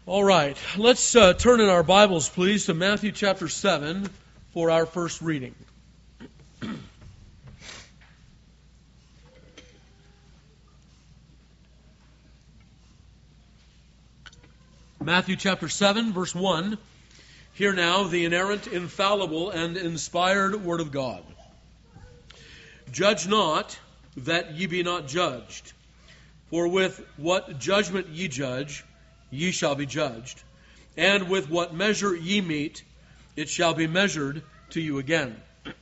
All right, let's turn in our Bibles, please, to Matthew chapter 7 for our first reading. Matthew chapter 7, verse 1. Hear now the inerrant, infallible, and inspired Word of God. Judge not, that ye be not judged. For with what judgment ye judge, ye shall be judged. And with what measure ye mete, it shall be measured to you again.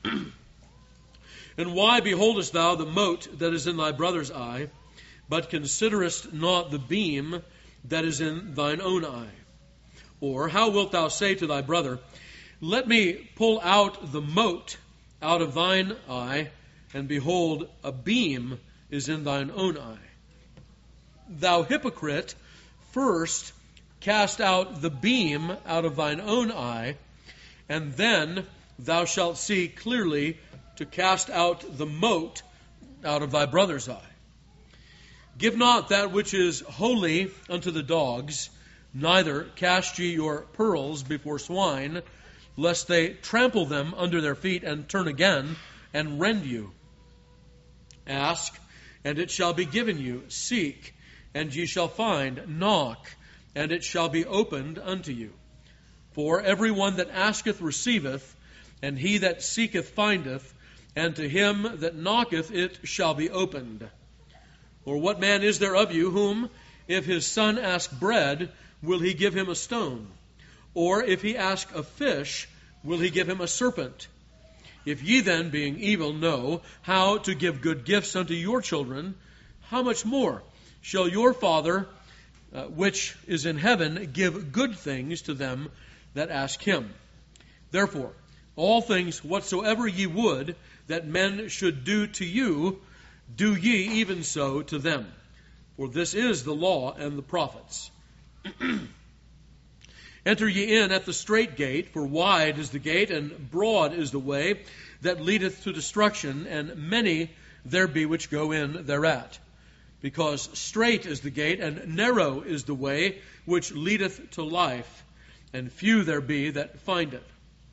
And why beholdest thou the mote that is in thy brother's eye, but considerest not the beam that is in thine own eye? Or how wilt thou say to thy brother, Let me pull out the mote out of thine eye, and behold, a beam is in thine own eye? Thou hypocrite, first cast out the beam out of thine own eye, and then thou shalt see clearly to cast out the mote out of thy brother's eye. Give not that which is holy unto the dogs, neither cast ye your pearls before swine, lest they trample them under their feet and turn again and rend you. Ask, and it shall be given you. Seek, and ye shall find. Knock, and it shall be opened unto you. For every one that asketh receiveth, and he that seeketh findeth, and to him that knocketh it shall be opened. Or what man is there of you whom, if his son ask bread, will he give him a stone? Or if he ask a fish, will he give him a serpent? If ye then, being evil, know how to give good gifts unto your children, how much more shall your Father, which is in heaven, give good things to them that ask him? Therefore, all things whatsoever ye would that men should do to you, do ye even so to them. For this is the law and the prophets. Enter ye in at the strait gate, for wide is the gate, and broad is the way that leadeth to destruction, and many there be which go in thereat. Because strait is the gate, and narrow is the way which leadeth to life, and few there be that find it.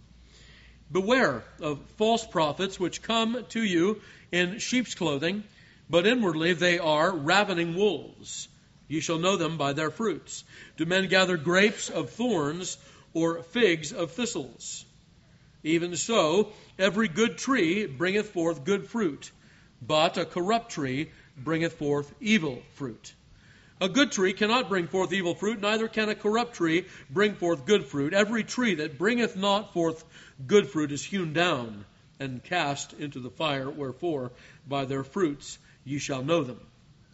Beware of false prophets which come to you in sheep's clothing, but inwardly they are ravening wolves. Ye shall know them by their fruits. Do men gather grapes of thorns, or figs of thistles? Even so, every good tree bringeth forth good fruit, but a corrupt tree bringeth forth evil fruit. A good tree cannot bring forth evil fruit, neither can a corrupt tree bring forth good fruit. Every tree that bringeth not forth good fruit is hewn down and cast into the fire, wherefore by their fruits ye shall know them.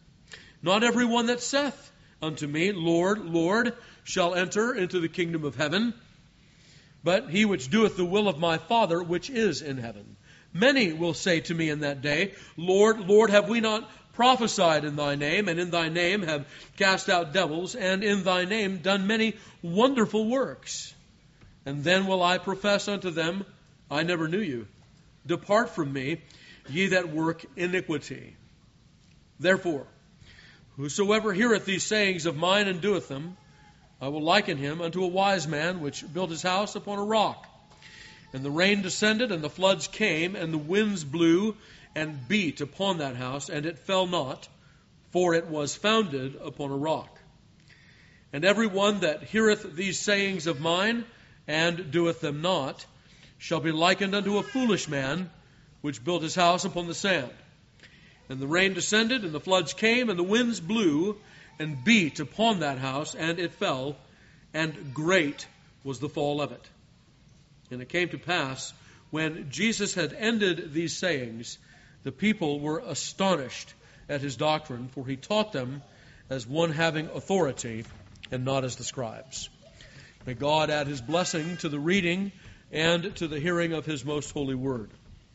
Not every one that saith unto me, Lord, Lord, shall enter into the kingdom of heaven, but he which doeth the will of my Father which is in heaven. Many will say to me in that day, Lord, Lord, have we not prophesied in thy name, and in thy name have cast out devils, and in thy name done many wonderful works? And then will I profess unto them, I never knew you. Depart from me, ye that work iniquity. Therefore, whosoever heareth these sayings of mine and doeth them, I will liken him unto a wise man which built his house upon a rock. And the rain descended, and the floods came, and the winds blew and beat upon that house, and it fell not, for it was founded upon a rock. And every one that heareth these sayings of mine, and doeth them not, shall be likened unto a foolish man, which built his house upon the sand. And the rain descended, and the floods came, and the winds blew, and beat upon that house, and it fell, and great was the fall of it. And it came to pass, when Jesus had ended these sayings, the people were astonished at his doctrine, for he taught them as one having authority, and not as the scribes. May God add his blessing to the reading and to the hearing of his most holy word.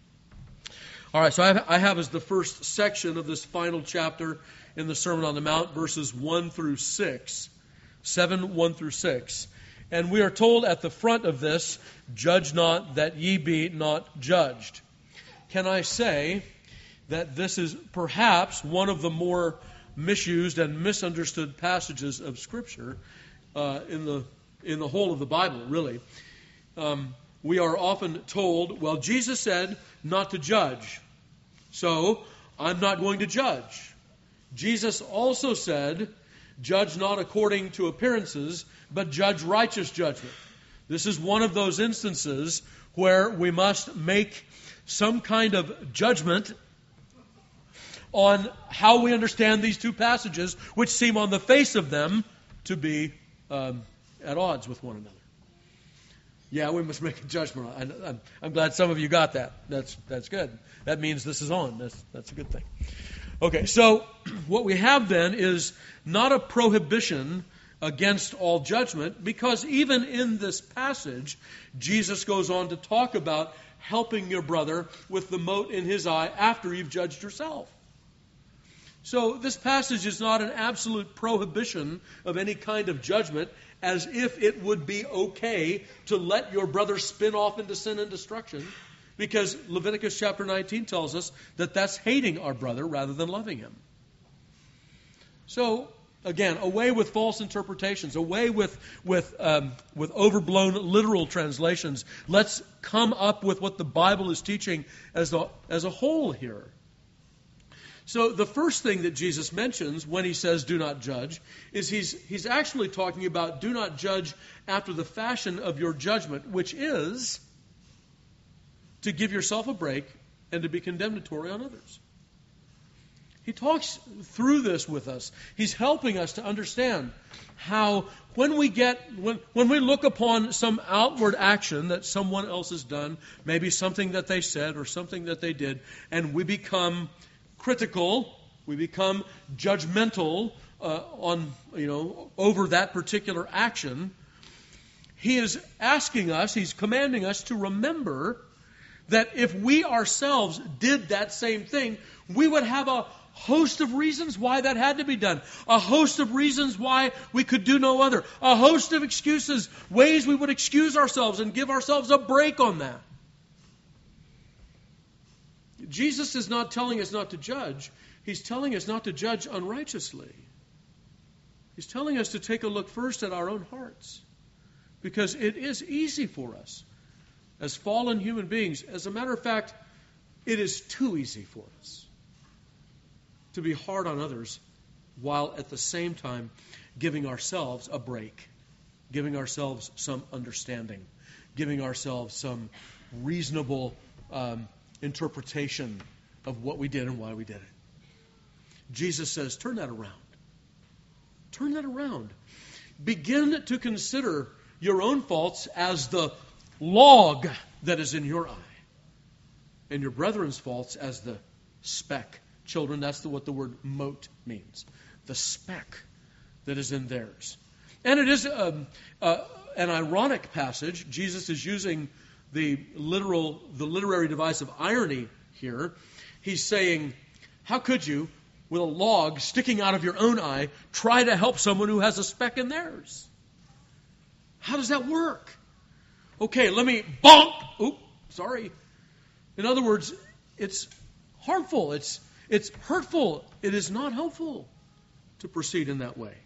All right, so I have as the first section of this final chapter in the Sermon on the Mount, verses 1 through 6, 7, 1 through 6. And we are told at the front of this, judge not that ye be not judged. Can I say that this is perhaps one of the more misused and misunderstood passages of Scripture in the whole of the Bible, really. We are often told, well, Jesus said not to judge, so I'm not going to judge. Jesus also said, judge not according to appearances, but judge righteous judgment. This is one of those instances where we must make some kind of judgment on how we understand these two passages, which seem on the face of them to be at odds with one another. Yeah, we must make a judgment. I'm glad some of you got that. That's good. That means this is on. That's a good thing. Okay, so what we have then is not a prohibition against all judgment, because even in this passage, Jesus goes on to talk about helping your brother with the mote in his eye after you've judged yourself. So this passage is not an absolute prohibition of any kind of judgment, as if it would be okay to let your brother spin off into sin and destruction, because Leviticus chapter 19 tells us that that's hating our brother rather than loving him. So, again, away with false interpretations, away with overblown literal translations. Let's come up with what the Bible is teaching as a whole here. So the first thing that Jesus mentions when he says do not judge is he's actually talking about do not judge after the fashion of your judgment, which is to give yourself a break and to be condemnatory on others. He talks through this with us. He's helping us to understand how when we look upon some outward action that someone else has done, maybe something that they said or something that they did, and we become critical, we become judgmental over that particular action, he is asking us, he's commanding us to remember that if we ourselves did that same thing, we would have a host of reasons why that had to be done. A host of reasons why we could do no other. A host of excuses, ways we would excuse ourselves and give ourselves a break on that. Jesus is not telling us not to judge. He's telling us not to judge unrighteously. He's telling us to take a look first at our own hearts. Because it is easy for us as fallen human beings. As a matter of fact, it is too easy for us to be hard on others while at the same time giving ourselves a break, giving ourselves some understanding, giving ourselves some reasonable interpretation of what we did and why we did it. Jesus says, turn that around. Turn that around. Begin to consider your own faults as the log that is in your eye, and your brethren's faults as the speck. Children, that's what the word mote means. The speck that is in theirs. And it is an ironic passage. Jesus is using the literary device of irony here. He's saying, how could you, with a log sticking out of your own eye, try to help someone who has a speck in theirs? How does that work? Okay, let me bonk. Oop, sorry. In other words, it's harmful. It's hurtful. It is not helpful to proceed in that way.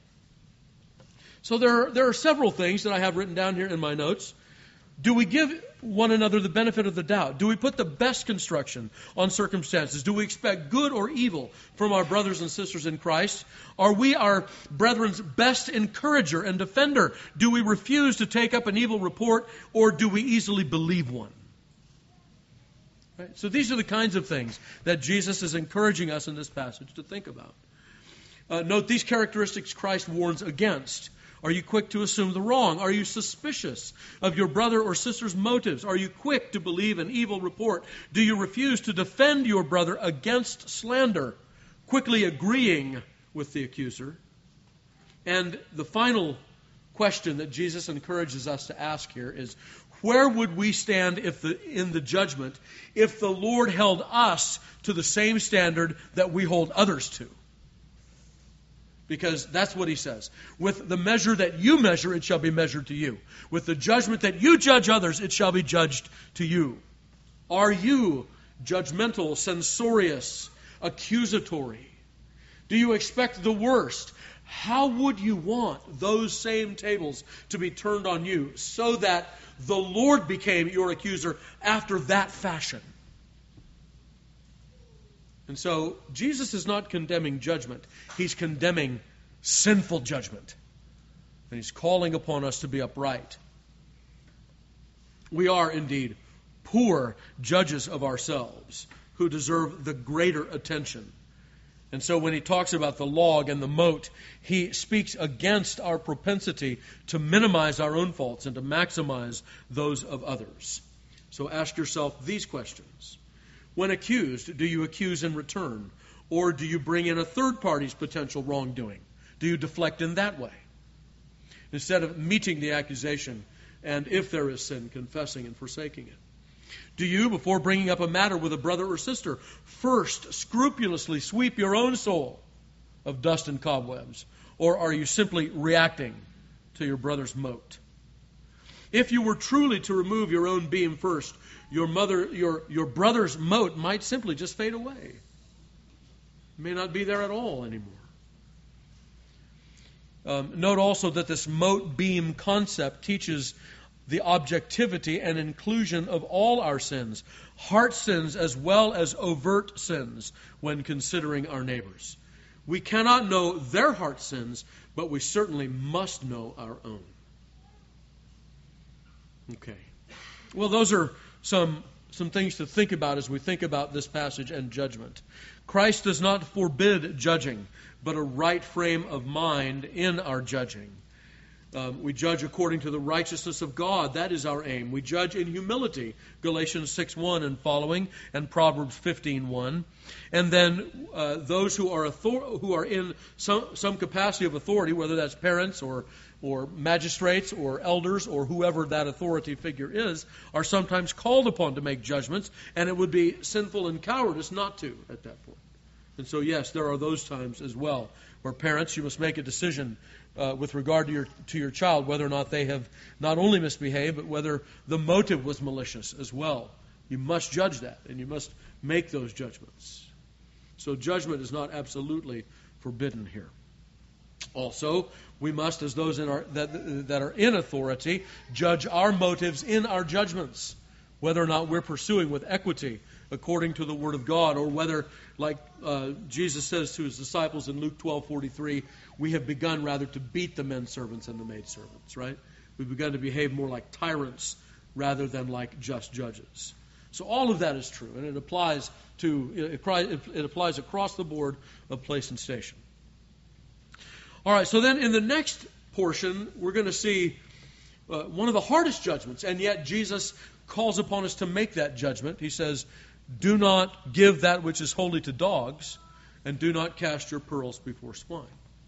So there are several things that I have written down here in my notes. Do we give one another the benefit of the doubt? Do we put the best construction on circumstances? Do we expect good or evil from our brothers and sisters in Christ? Are we our brethren's best encourager and defender? Do we refuse to take up an evil report, or do we easily believe one? Right? So these are the kinds of things that Jesus is encouraging us in this passage to think about. Note these characteristics Christ warns against. Are you quick to assume the wrong? Are you suspicious of your brother or sister's motives? Are you quick to believe an evil report? Do you refuse to defend your brother against slander, quickly agreeing with the accuser? And the final question that Jesus encourages us to ask here is, where would we stand in the judgment if the Lord held us to the same standard that we hold others to? Because that's what he says. With the measure that you measure, it shall be measured to you. With the judgment that you judge others, it shall be judged to you. Are you judgmental, censorious, accusatory? Do you expect the worst? how would you want those same tables to be turned on you so that the Lord became your accuser after that fashion? And so Jesus is not condemning judgment. He's condemning sinful judgment. And He's calling upon us to be upright. We are indeed poor judges of ourselves who deserve the greater attention. And so when He talks about the log and the mote, He speaks against our propensity to minimize our own faults and to maximize those of others. So ask yourself these questions. When accused, do you accuse in return? Or do you bring in a third party's potential wrongdoing? Do you deflect in that way? Instead of meeting the accusation and, if there is sin, confessing and forsaking it. Do you, before bringing up a matter with a brother or sister, first scrupulously sweep your own soul of dust and cobwebs? Or are you simply reacting to your brother's mote? If you were truly to remove your own beam first, your brother's mote might simply just fade away. It may not be there at all anymore. Note also that this mote beam concept teaches the objectivity and inclusion of all our sins, heart sins as well as overt sins, when considering our neighbors. We cannot know their heart sins, but we certainly must know our own. Okay. Well, those are some things to think about as we think about this passage and judgment. Christ does not forbid judging, but a right frame of mind in our judging. We judge according to the righteousness of God. That is our aim. We judge in humility, Galatians 6:1 and following, and Proverbs 15:1. And then those who are in some capacity of authority, whether that's parents or magistrates or elders or whoever that authority figure is, are sometimes called upon to make judgments, and it would be sinful and cowardice not to at that point. And so, yes, there are those times as well where parents, you must make a decision with regard to your child, whether or not they have not only misbehaved, but whether the motive was malicious as well. You must judge that, and you must make those judgments. So judgment is not absolutely forbidden here. Also, we must, as those that are in authority, judge our motives in our judgments, whether or not we're pursuing with equity according to the Word of God, or whether, like Jesus says to His disciples in Luke 12:43, we have begun rather to beat the men servants and the maid servants, right? We've begun to behave more like tyrants rather than like just judges. So all of that is true, and it applies across the board of place and station. All right, so then in the next portion, we're going to see one of the hardest judgments, and yet Jesus calls upon us to make that judgment. He says, do not give that which is holy to dogs, and do not cast your pearls before swine.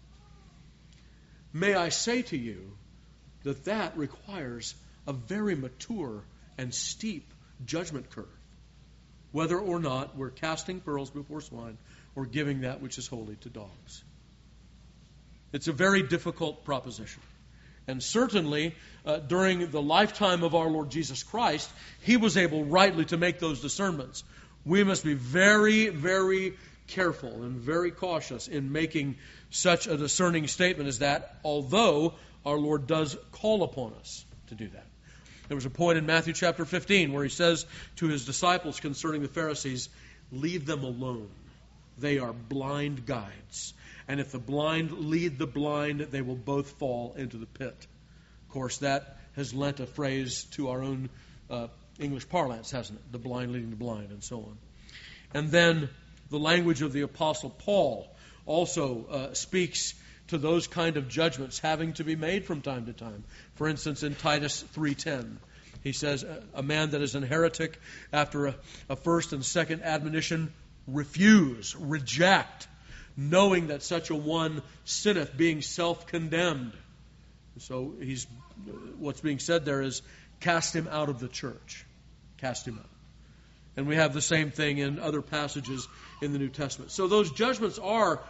May I say to you that requires a very mature and steep judgment curve, whether or not we're casting pearls before swine or giving that which is holy to dogs. It's a very difficult proposition. And certainly, during the lifetime of our Lord Jesus Christ, He was able rightly to make those discernments. We must be very, very careful and very cautious in making such a discerning statement as that, although our Lord does call upon us to do that. There was a point in Matthew chapter 15 where He says to His disciples concerning the Pharisees, leave them alone. They are blind guides. And if the blind lead the blind, they will both fall into the pit. Of course, that has lent a phrase to our own English parlance, hasn't it? The blind leading the blind, and so on. And then the language of the Apostle Paul also speaks to those kind of judgments having to be made from time to time. For instance, in Titus 3:10, he says, a man that is an heretic, after a first and second admonition, refuse, reject, knowing that such a one sinneth, being self-condemned. So what's being said there is, cast him out of the church. Cast him out. And we have the same thing in other passages in the New Testament. So those judgments are,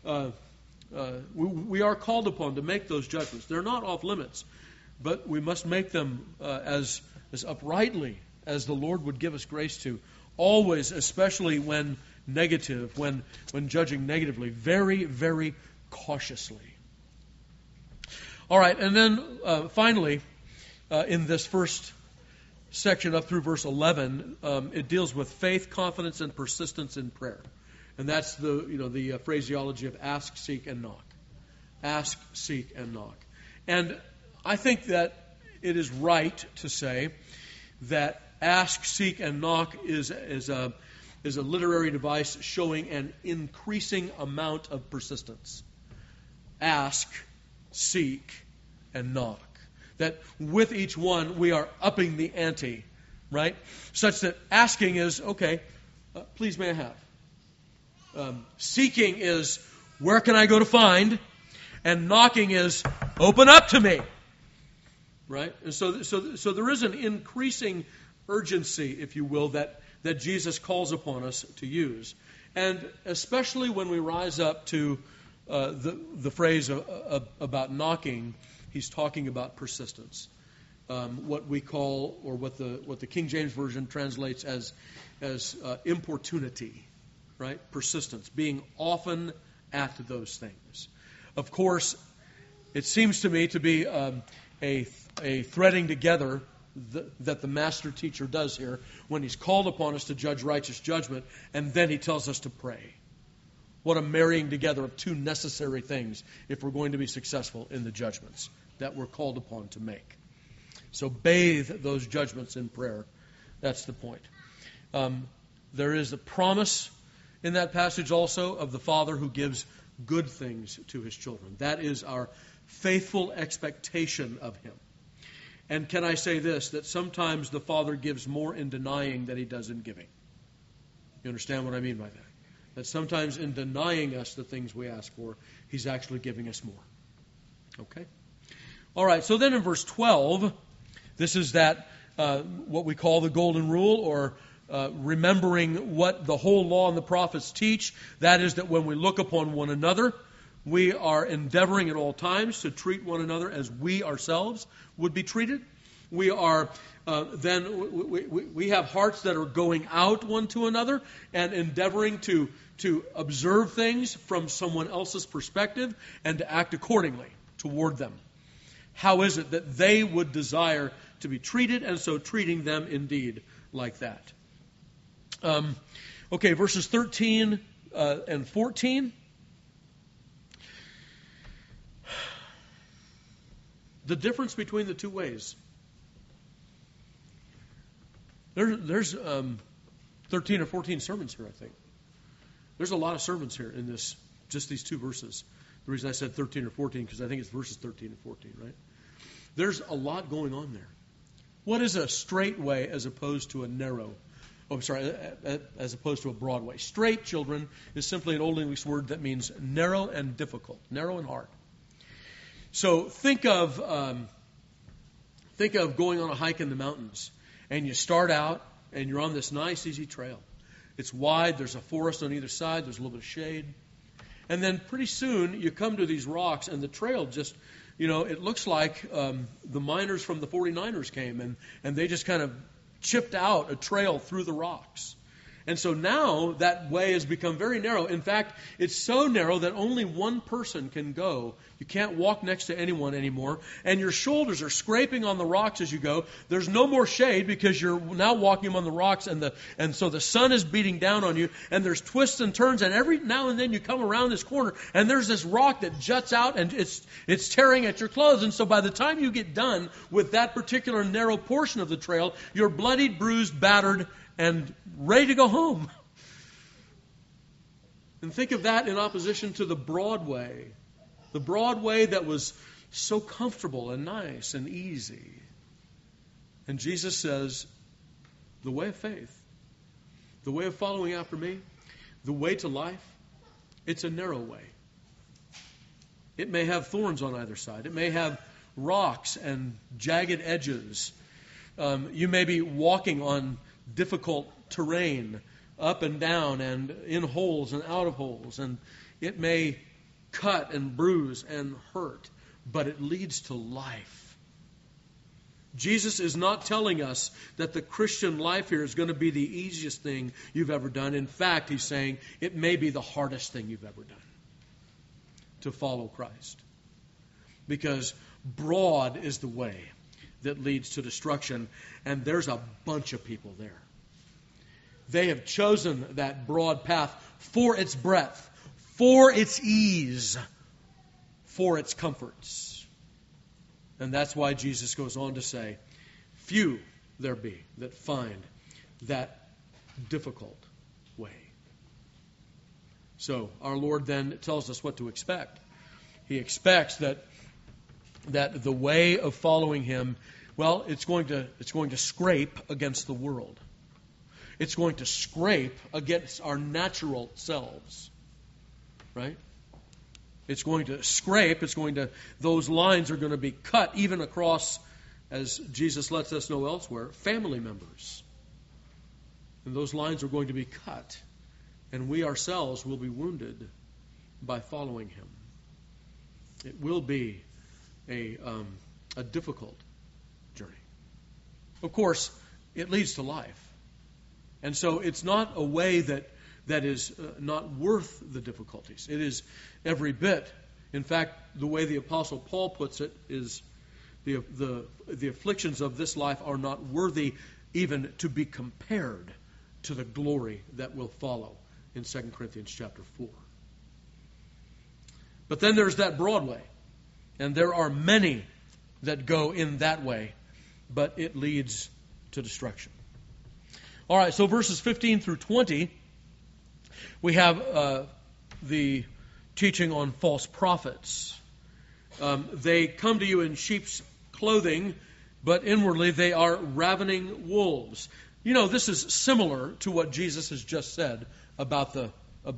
we are called upon to make those judgments. They're not off limits, but we must make them as uprightly as the Lord would give us grace to. Always, especially when negative, when judging negatively, very, very cautiously. All right, and then finally, in this first section up through verse 11, it deals with faith, confidence, and persistence in prayer. And that's the phraseology of ask, seek, and knock. Ask, seek, and knock. And I think that it is right to say that ask, seek, and knock is a literary device showing an increasing amount of persistence. Ask, seek, and knock. That with each one we are upping the ante, right? Such that asking is, okay, please may I have. Seeking is, where can I go to find? And knocking is, open up to me. Right? And so there is an increasing urgency, if you will, that Jesus calls upon us to use. And especially when we rise up to the phrase about knocking, he's talking about persistence. What we call, or what the King James Version translates as importunity, right? Persistence, being often at those things. Of course, it seems to me to be a threading together that the master teacher does here when he's called upon us to judge righteous judgment, and then he tells us to pray. What a marrying together of two necessary things if we're going to be successful in the judgments that we're called upon to make. So bathe those judgments in prayer. That's the point. There is a promise in that passage also of the Father who gives good things to his children. That is our faithful expectation of him. And can I say this, that sometimes the Father gives more in denying than he does in giving. You understand what I mean by that? That sometimes in denying us the things we ask for, he's actually giving us more. Okay? All right, so then in verse 12, this is that what we call the golden rule, or remembering what the whole law and the prophets teach. That is that when we look upon one another, we are endeavoring at all times to treat one another as we ourselves would be treated. We are we have hearts that are going out one to another and endeavoring to observe things from someone else's perspective and to act accordingly toward them. How is it that they would desire to be treated, and so treating them indeed like that? Okay, verses 13 and 14. The difference between the two ways. There's 13 or 14 sermons here, I think. There's a lot of sermons here in just these two verses. The reason I said 13 or 14, because I think it's verses 13 and 14, right? There's a lot going on there. What is a straight way as opposed to a narrow? As opposed to a broad way. Straight, children, is simply an Old English word that means narrow and difficult, narrow and hard. So think of going on a hike in the mountains, and you start out, and you're on this nice, easy trail. It's wide, there's a forest on either side, there's a little bit of shade. And then pretty soon, you come to these rocks, and the trail just, it looks like the miners from the 49ers came, and they just kind of chipped out a trail through the rocks. And so now that way has become very narrow. In fact, it's so narrow that only one person can go. You can't walk next to anyone anymore. And your shoulders are scraping on the rocks as you go. There's no more shade because you're now walking on the rocks, and so the sun is beating down on you, and there's twists and turns, and every now and then you come around this corner, and there's this rock that juts out, and it's tearing at your clothes. And so by the time you get done with that particular narrow portion of the trail, you're bloodied, bruised, battered, and ready to go home. And think of that in opposition to the broad way. The broad way that was so comfortable and nice and easy. And Jesus says, the way of faith, the way of following after me, the way to life, it's a narrow way. It may have thorns on either side. It may have rocks and jagged edges. You may be walking on difficult terrain, up and down and in holes and out of holes, and it may cut and bruise and hurt, but it leads to life. Jesus is not telling us that the Christian life here is going to be the easiest thing you've ever done. In fact, he's saying it may be the hardest thing you've ever done to follow Christ. Because Broad is the way that leads to destruction, and there's a bunch of people there. They have chosen that broad path for its breadth, for its ease, for its comforts. And that's why Jesus goes on to say, few there be that find that difficult way. So our Lord then tells us what to expect. He expects that the way of following Him, well, it's going to scrape against the world. It's going to scrape against our natural selves, right? It's going to scrape. Those lines are going to be cut even across, as Jesus lets us know elsewhere, family members. And those lines are going to be cut, and we ourselves will be wounded by following Him. It will be a difficult journey. Of course, it leads to life. And so it's not a way that is not worth the difficulties. It is every bit. In fact, the way the Apostle Paul puts it is the afflictions of this life are not worthy even to be compared to the glory that will follow in 2 Corinthians chapter 4. But then there's that broad way. And there are many that go in that way, but it leads to destruction. All right, so verses 15 through 20, we have the teaching on false prophets. They come to you in sheep's clothing, but inwardly they are ravening wolves. You know, this is similar to what Jesus has just said about the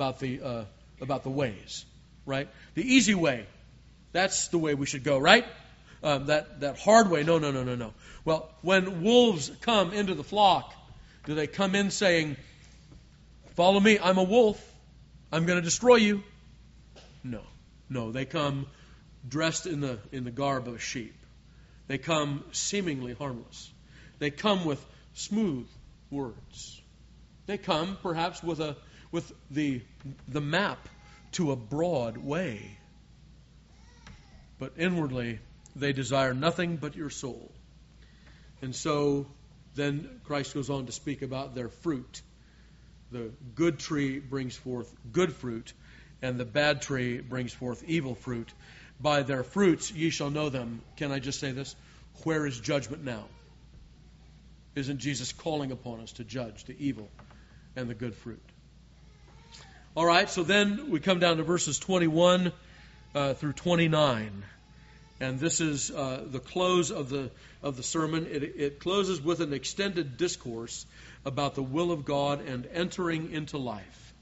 ways, right? The easy way, that's the way we should go, right? That hard way, no. Well, when wolves come into the flock, do they come in saying, "Follow me, I'm a wolf, I'm going to destroy you"? No, they come dressed in the garb of a sheep. They come seemingly harmless. They come with smooth words. They come perhaps with the map to a broad way. But inwardly they desire nothing but your soul. And so then Christ goes on to speak about their fruit. The good tree brings forth good fruit, and the bad tree brings forth evil fruit. By their fruits ye shall know them. Can I just say this? Where is judgment now? Isn't Jesus calling upon us to judge the evil and the good fruit? All right, so then we come down to verses 21 through 29. And this is the close of the sermon. It closes with an extended discourse about the will of God and entering into life.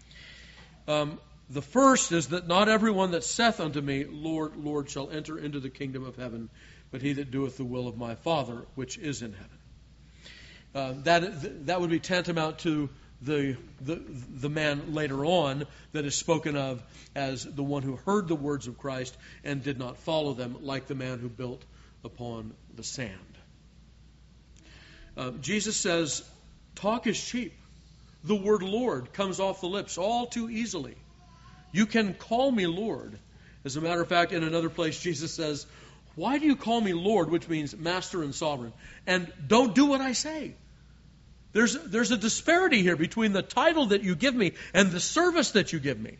The first is that not everyone that saith unto me, Lord, Lord, shall enter into the kingdom of heaven, but he that doeth the will of my Father which is in heaven. That would be tantamount to the man later on that is spoken of as the one who heard the words of Christ and did not follow them, like the man who built upon the sand. Jesus says, talk is cheap. The word Lord comes off the lips all too easily. You can call me Lord. As a matter of fact, in another place, Jesus says, why do you call me Lord, which means master and sovereign, and don't do what I say? There's a disparity here between the title that you give me and the service that you give me.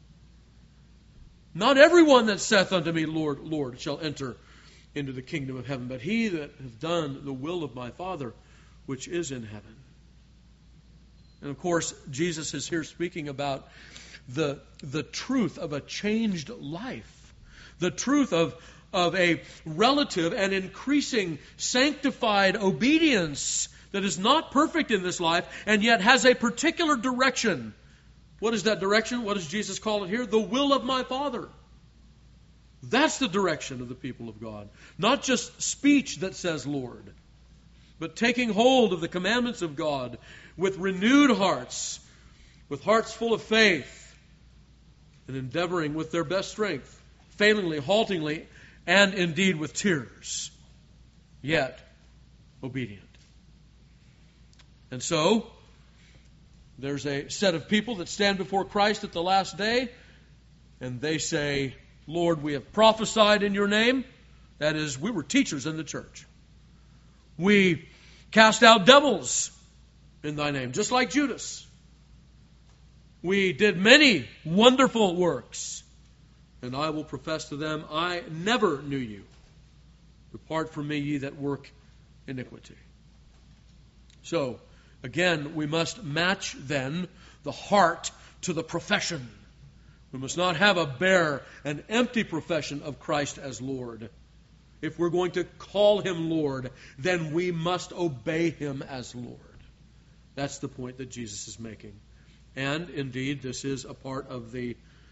Not everyone that saith unto me, Lord, Lord, shall enter into the kingdom of heaven, but he that hath done the will of my Father which is in heaven. And of course, Jesus is here speaking about the truth of a changed life, the truth of a relative and increasing sanctified obedience that is not perfect in this life and yet has a particular direction. What is that direction? What does Jesus call it here? The will of my Father. That's the direction of the people of God. Not just speech that says Lord, but taking hold of the commandments of God with renewed hearts, with hearts full of faith, and endeavoring with their best strength, failingly, haltingly, and indeed with tears, yet obedient. And so, there's a set of people that stand before Christ at the last day, and they say, Lord, we have prophesied in your name. That is, we were teachers in the church. We cast out devils in thy name, just like Judas. We did many wonderful works. And I will profess to them, I never knew you. Depart from me, ye that work iniquity. So, again, we must match then the heart to the profession. We must not have a bare and empty profession of Christ as Lord. If we're going to call Him Lord, then we must obey Him as Lord. That's the point that Jesus is making. And indeed, this is a part of the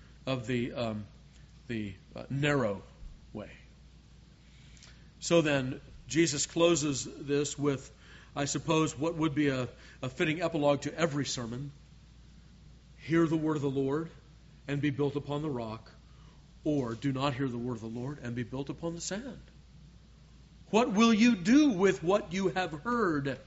narrow way. So then, Jesus closes this with, I suppose, what would be a fitting epilogue to every sermon. Hear the word of the Lord and be built upon the rock, or do not hear the word of the Lord and be built upon the sand. What will you do with what you have heard?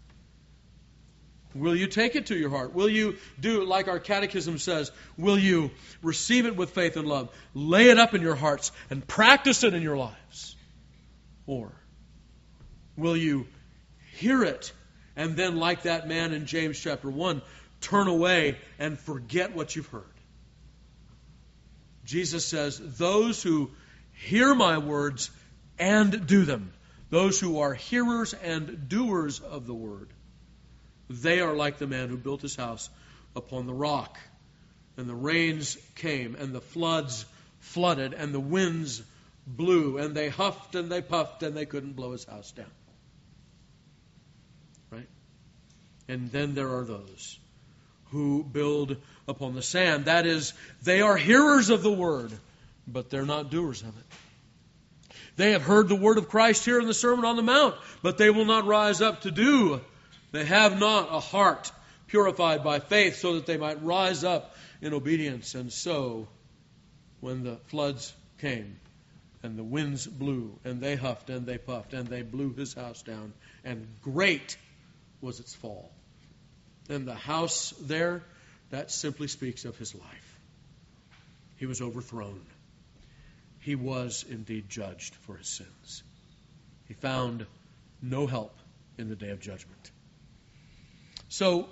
Will you take it to your heart? Will you do, like our catechism says, will you receive it with faith and love, lay it up in your hearts, and practice it in your lives? Or will you hear it and then, like that man in James chapter 1, turn away and forget what you've heard? Jesus says, those who hear my words and do them, those who are hearers and doers of the word, they are like the man who built his house upon the rock. And the rains came, and the floods flooded, and the winds blew, and they huffed and they puffed, and they couldn't blow his house down. Right? And then there are those who build upon the sand. That is, they are hearers of the word, but they're not doers of it. They have heard the word of Christ here in the Sermon on the Mount, but they will not rise up to do. They have not a heart purified by faith so that they might rise up in obedience. And so, when the floods came, and the winds blew, and they huffed and they puffed, and they blew his house down, and great was its fall. And the house there, that simply speaks of his life. He was overthrown. He was indeed judged for his sins. He found no help in the day of judgment. So,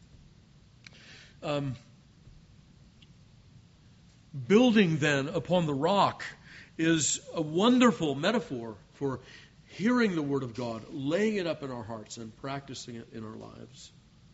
building then upon the rock is a wonderful metaphor for hearing the Word of God, laying it up in our hearts, and practicing it in our lives.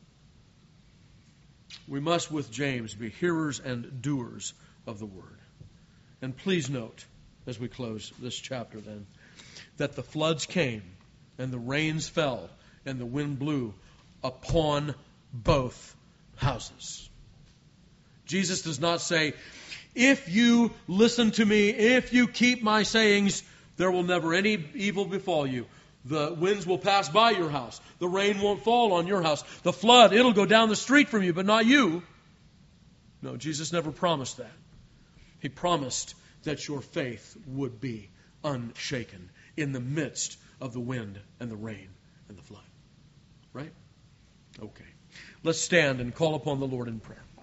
We must, with James, be hearers and doers of the Word. And please note, as we close this chapter then, that the floods came, and the rains fell, and the wind blew upon both houses. Jesus does not say, if you listen to me, if you keep my sayings, there will never any evil befall you. The winds will pass by your house. The rain won't fall on your house. The flood, it'll go down the street from you, but not you. No, Jesus never promised that. He promised that your faith would be unshaken in the midst of the wind and the rain and the flood. Right? Okay. Let's stand and call upon the Lord in prayer.